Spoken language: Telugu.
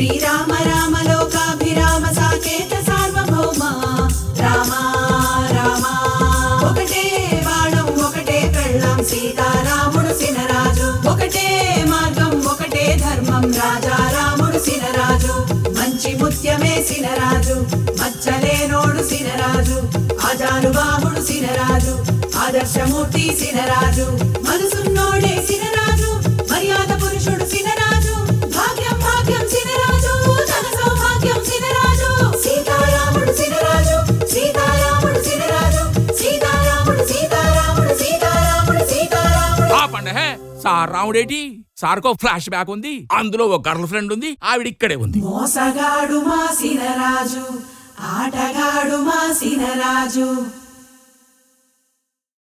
శ్రీరామ రామ లోకాభిరామ సాకేత సార్వభౌమ రామ రామ ఒకటే బాణం ఒకటే కళ్ళం సీతారాముడు సినరాజు ఒకటే మార్గం ఒకటే ధర్మం రాజా రాముడు సినరాజు మంచి ముత్యమే సినరాజు మచ్చలేనోడు సినరాజు ఆజానుబాహుడు సినరాజు ఆదర్శమూర్తి సినరాజు మనసున్నోడే సినరాజు మర్యాద పురుషుడు సినరాజు భాగ్యం భాగ్యం సినరాజు ధన సౌభాగ్యం సినరాజు సీతారాముడు సినరాజు సీతారాముడు సినరాజు సీతారాముడు సీతారాముడు సీతారాముడు సీతారాముడు ఆ పండే సార్ రాముడేటి సార్కో ఫ్లాష్ బ్యాక్ ఉంది, అందులో ఒక గర్ల్ ఫ్రెండ్ ఉంది, ఆవిడ ఇక్కడే ఉంది. మోసగాడు మా సినరాజు ఆటగాడు మా సినరాజు